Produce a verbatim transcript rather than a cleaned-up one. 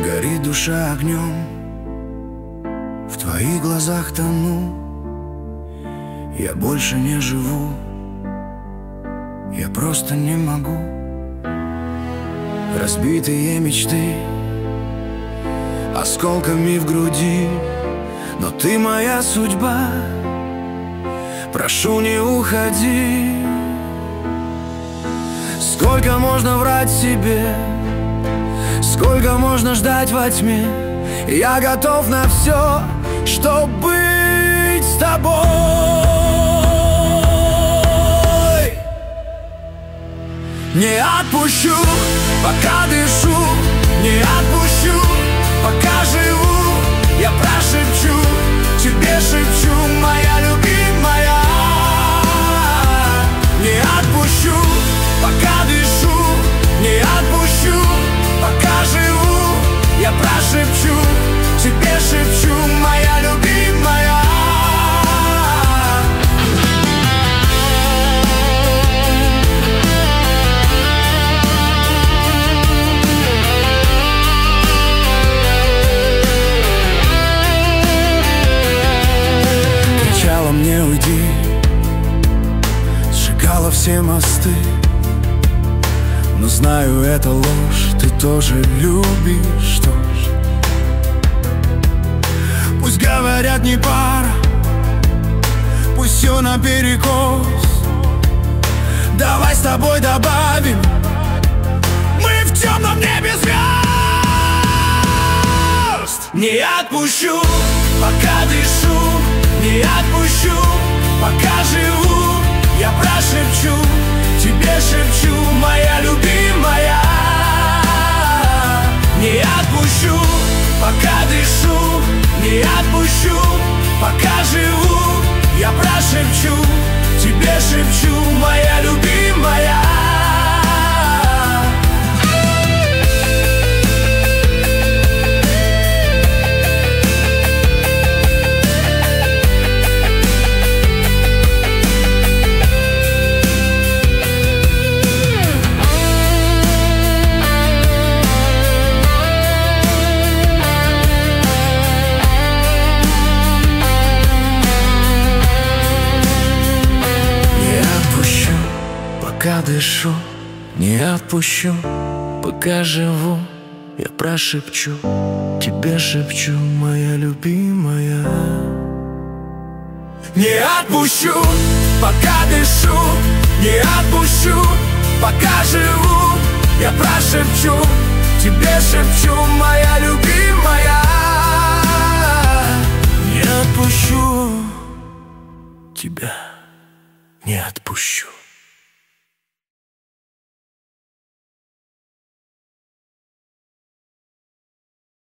Горит душа огнем, в твоих глазах тону. Я больше не живу, я просто не могу. Разбитые мечты осколками в груди, но ты моя судьба, прошу, не уходи. Сколько можно врать себе, сколько можно ждать во тьме? Я готов на все, чтоб быть с тобой. Не отпущу, пока дышу, не отпущу, пока живу. Я прошепчу, тебе шепчу, моя любимая. Не отпущу, пока дышу, не отпущу, пока живу. Я прошепчу, тебе шепчу, моя любимая. Кричала мне: уйди, сжигала все мосты. Но знаю, это ложь, ты тоже любишь, что ж. Пусть говорят, не пара, пусть все наперекос. Давай с тобой добавим, мы в темном небе звезд. Не отпущу, пока дышу, не отпущу, пока живу. Я прошепчу, тебе шепчу, моя любимая. Не отпущу, пока дышу, не отпущу, пока живу. Я прошепчу, тебе шепчу, моя любимая. Пока дышу, не отпущу, пока живу. Я прошепчу, тебе шепчу, моя любимая. Не отпущу, пока дышу, не отпущу, пока живу. Я прошепчу, тебе шепчу, моя любимая. Не отпущу, тебя не отпущу.